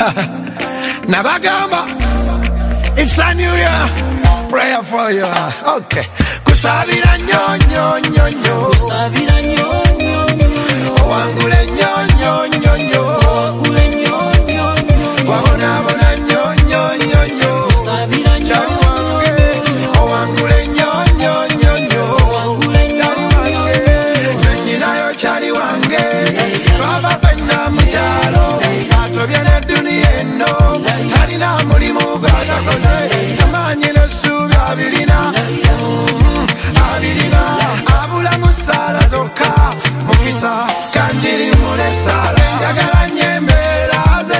Nabagamba, it's a new year. Prayer for you. Okay. Kusabira nyo nyo nyo nyo. Kusabira nyo nyo nyo. Owangule nyo nyo nyo nyo. Owangule nyo nyo nyo. Wabona bona nyo nyo nyo nyo. Kusabira nyo. Chali wange. Owangule nyo nyo nyo nyo. Owangule nyo nyo. Senyina yo chali wange. Baba pena mchalo. Ato viene dunia eno. Tarina mulimu gata koze. Tamanyi no subi abirina. Abirina. Abula musala zoka. Mukisa kanjiri mule sala. Yagala nyembelaze.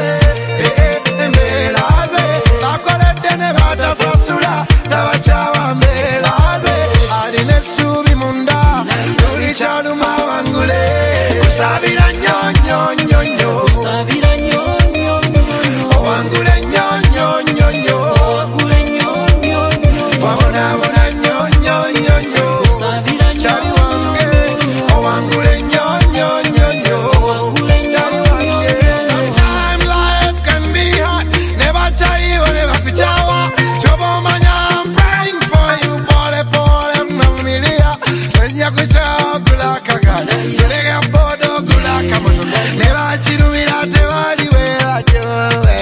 Mbelaze. Bakole dene bata sasula. Tabachawa mbelaze. Aline subi munda. Luli chaluma wangule. Kusabira nyo nyo nyo nyo. Kusabira nyo nyo nyo. Owangule nyo nyo nyo nyo. Owangule nyo nyo nyo. Wabona bona nyo nyo nyo nyo. Kusabira nyo. Chali wange. Owangule nyo nyo nyo nyo. Owangule nyo nyo nyo. Sometimes life can be hard. Never chali or never kuchawa. Chobo manya, I'm praying for you. Pole pole mamilia. Wenya kuchawa kula kagana. Kulega bodo kula kamoto. Never chirumira tewali wela tewe.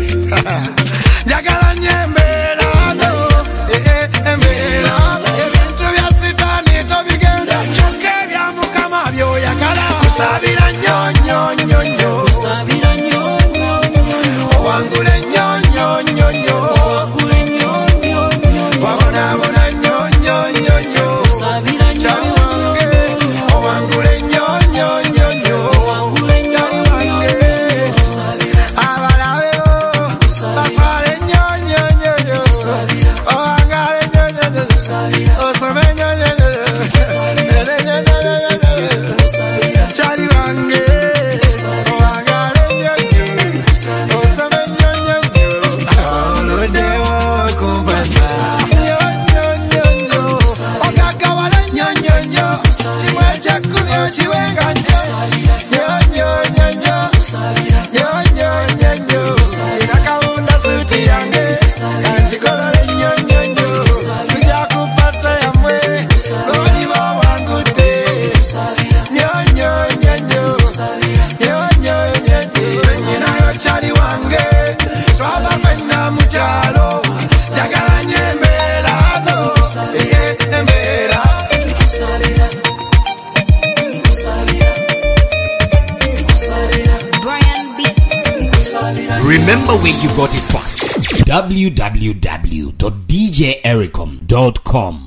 Jagala nyembelazo. Mbela. Ebintu bya sitani tobigenda. Choke bya mukama byo yakala. Kusabira nyo nyo nyo nyo. Kusabira nyo nyo nyo. Owangule nyo nyo nyo nyo. Owangule nyo nyo nyo. Wabona bona nyo nyo nyo nyo. Kusabira nyo. Chali wange. Owangule nyo nyo nyo nyo. Owangule nyo nyo nyo. Abalabe o. Basale nyo nyo nyo nyo. Owangale nyo nyo nyo. Osome nyo nyo nyo. Ele nyo nyo nyo nyo. Chali wange. Owangale nyo nyo. Osome nyo nyo nyo. Oludewo kumpasa. Nyo nyo nyo nyo. Okakawala nyo nyo nyo. Chimwe chakumyo chiwenga nyo. Nyo nyo nyo nyo. Nyo nyo nyo nyo. Inakawunda suti yange. Kanjigolole nyo nyo nyo. Kuja kupata yamwe. Uliwa wangu te. Nyo nyo nyo nyo. Nyo nyo nyo nyo. Senyina yo chali wange. Swaba fena mchalo. Jagala nyembelazo. Mbela. Brian Beats. Remember where you got it from. www.djericom.com